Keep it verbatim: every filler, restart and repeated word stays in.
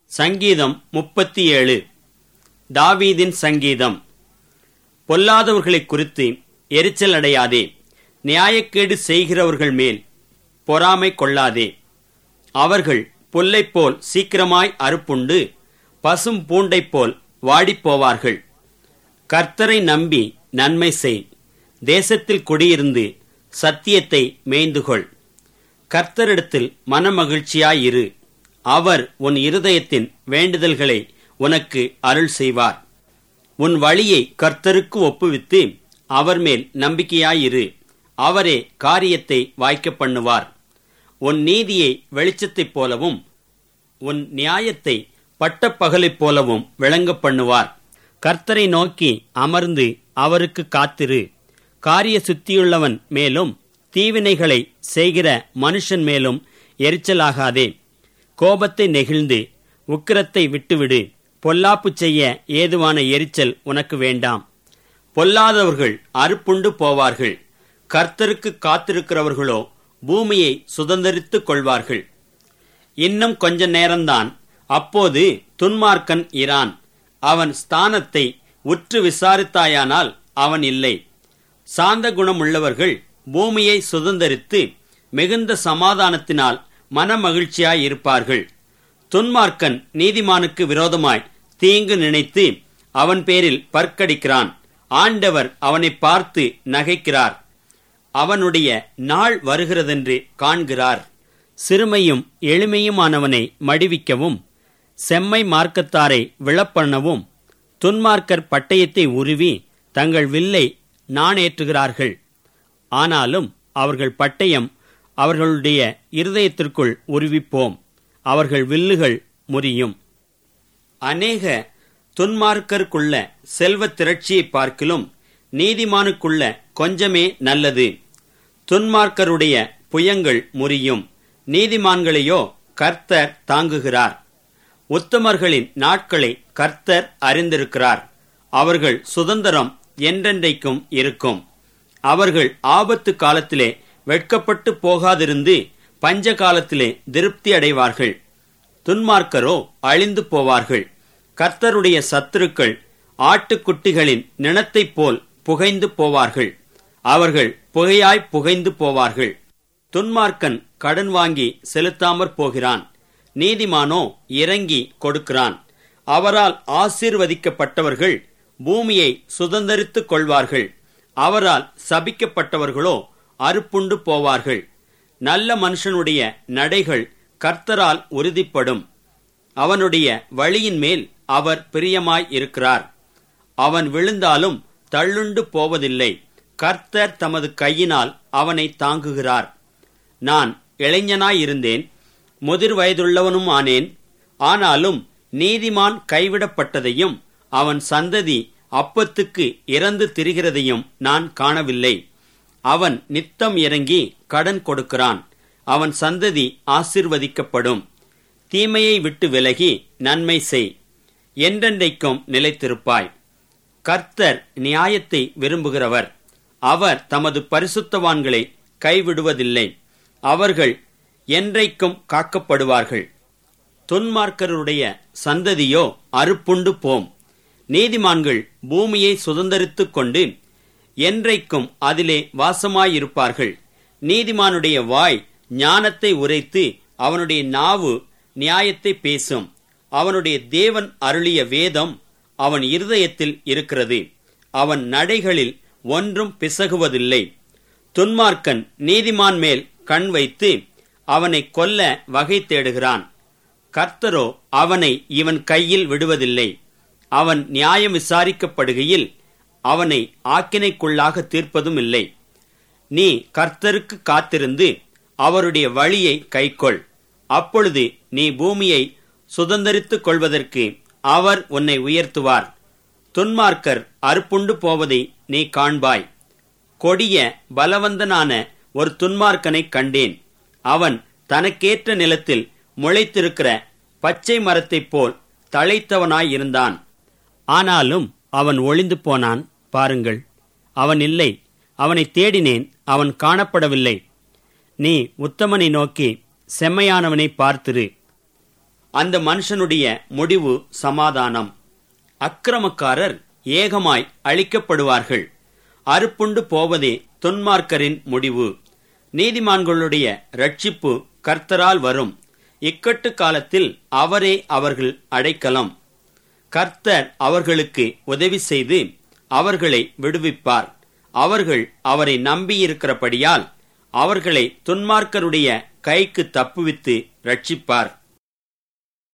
சங்கீதம் முப்பத்தி ஏழு. தாவீதின் சங்கீதம். பொல்லாதவர்களைக் குறித்து எரிச்சல் அடையாதே, நியாயக்கேடு செய்கிறவர்கள் மேல் பொறாமை கொள்ளாதே. அவர்கள் புல்லைப்போல் சீக்கிரமாய் அறுப்புண்டு பசும் பூண்டைப்போல் வாடிப்போவார்கள். கர்த்தரை நம்பி நன்மை செய், தேசத்தில் குடியிருந்து சத்தியத்தை மேய்ந்துகொள். கர்த்தரிடத்தில் மனமகிழ்ச்சியாயிரு, அவர் உன் இருதயத்தின் வேண்டுதல்களை உனக்கு அருள் செய்வார். உன் வழியை கர்த்தருக்கு ஒப்புவித்து அவர் மேல் நம்பிக்கையாயிரு, அவரே காரியத்தை வாய்க்க பண்ணுவார். உன் நீதியை வெளிச்சத்தைப் போலவும் உன் நியாயத்தை பட்டப்பகலைப் போலவும் விளங்க பண்ணுவார். கர்த்தரை நோக்கி அமர்ந்து அவருக்கு காத்திரு. காரிய சுத்தியுள்ளவன் மேலும் தீவினைகளை செய்கிற மனுஷன் மேலும் எரிச்சலாகாதே. கோபத்தை நெகிழ்ந்து உக்கிரத்தை விட்டுவிடு. பொல்லாப்பு செய்ய ஏதுவான எரிச்சல் உனக்கு வேண்டாம். பொல்லாதவர்கள் அறுப்புண்டு போவார்கள், கர்த்தருக்கு காத்திருக்கிறவர்களோ பூமியை சுதந்தரித்துக் கொள்வார்கள். இன்னும் கொஞ்ச நேரம்தான், அப்போது துன்மார்க்கன் இரான். அவன் ஸ்தானத்தை உற்று விசாரித்தாயானால் அவன் இல்லை. சாந்த குணமுள்ளவர்கள் பூமியை சுதந்தரித்து மிகுந்த சமாதானத்தினால் மனமகிழ்ச்சியாயிருப்பார்கள். துன்மார்க்கன் நீதிமானுக்கு விரோதமாய் தீங்கு நினைத்து அவன் பேரில் பற்கடிக்கிறான். ஆண்டவர் அவனை பார்த்து நகைக்கிறார், அவனுடைய நாள் வருகிறதென்று காண்கிறார். சிறுமையும் எளிமையுமானவனை மடிவிக்கவும் செம்மை மார்க்கத்தாரை விழப்பண்ணவும் துன்மார்க்கர் பட்டயத்தை உருவி தங்கள் வில்லை நாணேற்றுகிறார்கள். ஆனாலும் அவர்கள் பட்டயம் அவர்களுடைய இருதயத்திற்குள் உருவிப்போம், அவர்கள் வில்லுகள் முறியும். அநேக துன்மார்க்கருக்குள்ள செல்வ திரட்சியை பார்க்கிலும் நீதிமானுக்குள்ள கொஞ்சமே நல்லது. துன்மார்க்கருடைய புயங்கள் முறியும், நீதிமான்களையோ கர்த்தர் தாங்குகிறார். உத்தமர்களின் நாட்களை கர்த்தர் அறிந்திருக்கிறார், அவர்கள் சுதந்திரம் என்றென்றைக்கும் இருக்கும். அவர்கள் ஆபத்து காலத்திலே வெட்கப்பட்டு போகாதிருந்து பஞ்ச காலத்திலே திருப்தி அடைவார்கள். துன்மார்க்கரோ அழிந்து போவார்கள். கர்த்தருடைய சத்துருக்கள் ஆட்டுக்குட்டிகளின் நிணத்தைப் போல் புகைந்து போவார்கள், அவர்கள் புகையாய் புகைந்து போவார்கள். துன்மார்க்கன் கடன் வாங்கி செலுத்தாமற் போகிறான், நீதிமானோ இறங்கி கொடுக்கிறான். அவரால் ஆசீர்வதிக்கப்பட்டவர்கள் பூமியை சுதந்தரித்துக் கொள்வார்கள், அவரால் சபிக்கப்பட்டவர்களோ அறுப்புண்டு போவார்கள். நல்ல மனுஷனுடைய நடைகள் கர்த்தரால் உறுதிப்படும், அவனுடைய வழியின் மேல் அவர் பிரியமாய் இருக்கிறார். அவன் விழுந்தாலும் தள்ளுண்டு போவதில்லை, கர்த்தர் தமது கையினால் அவனை தாங்குகிறார். நான் இளைஞனாயிருந்தேன், முதிர் வயதுள்ளவனும் ஆனேன். ஆனாலும் நீதிமான் கைவிடப்பட்டதையும் அவன் சந்ததி அப்பத்துக்கு இறந்து திரிகிறதையும் நான் காணவில்லை. அவன் நித்தம் இறங்கி கடன் கொடுக்கிறான், அவன் சந்ததி ஆசீர்வதிக்கப்படும். தீமையை விட்டு விலகி நன்மை செய், என்றென்றைக்கும் நிலைத்திருப்பாய். கர்த்தர் நியாயத்தை விரும்புகிறவர், அவர் தமது பரிசுத்தவான்களை கைவிடுவதில்லை, அவர்கள் என்றைக்கும் காக்கப்படுவார்கள். துன்மார்க்கருடைய சந்ததியோ அறுப்புண்டு போம், நீதிமான்கள் பூமியை சுதந்தரித்துக் கொண்டு என்றைக்கும் அதிலே வாசமாயிருப்பார்கள். நீதிமானுடைய வாய் ஞானத்தை உரைத்து அவனுடைய நாவு நியாயத்தை பேசும். அவனுடைய தேவன் அருளிய வேதம் அவன் இருதயத்தில் இருக்கிறது, அவன் நடைகளில் ஒன்றும் பிசகுவதில்லை. துன்மார்க்கன் நீதிமான் மேல் கண் வைத்து அவனை கொல்ல வகை தேடுகிறான், கர்த்தரோ அவனை இவன் கையில் விடுவதில்லை. அவன் நியாயம் விசாரிக்கப்படுகையில் அவனை ஆக்கினைக்குள்ளாக தீர்ப்பதும் இல்லை. நீ கர்த்தருக்கு காத்திருந்து அவருடைய வழியை கைக்கொள், அப்பொழுது நீ பூமியை சுதந்தரித்துக் கொள்வதற்கு அவர் உன்னை உயர்த்துவார். துன்மார்க்கர் அறுப்புண்டு போவதை நீ காண்பாய். கொடிய பலவந்தனான ஒரு துன்மார்க்கனை கண்டேன், அவன் தனக்கேற்ற நிலத்தில் முளைத்திருக்கிற பச்சை மரத்தைப் போல் தழைத்தவனாயிருந்தான். ஆனாலும் அவன் ஒளிந்து போனான். பாருங்கள், அவன் இல்லை, அவனை தேடினேன், அவன் காணப்படவில்லை. நீ உத்தமனை நோக்கி செம்மையானவனை பார்த்திரு, அந்த மனுஷனுடைய முடிவு சமாதானம். அக்கிரமக்காரர் ஏகமாய் அழிக்கப்படுவார்கள். அறுப்புண்டு போவதே துன்மார்க்கரின் முடிவு. நீதிமான்களுடைய இரட்சிப்பு கர்த்தரால் வரும். இக்கட்டு காலத்தில் அவரே அவர்கள் அடைக்கலம். கர்த்தர் அவர்களுக்கு உதவி செய்து அவர்களை விடுவிப்பார். அவர்கள் அவரை நம்பியிருக்கிறபடியால் அவர்களை துன்மார்க்கருடைய கைக்கு தப்புவித்து இரட்சிப்பார்.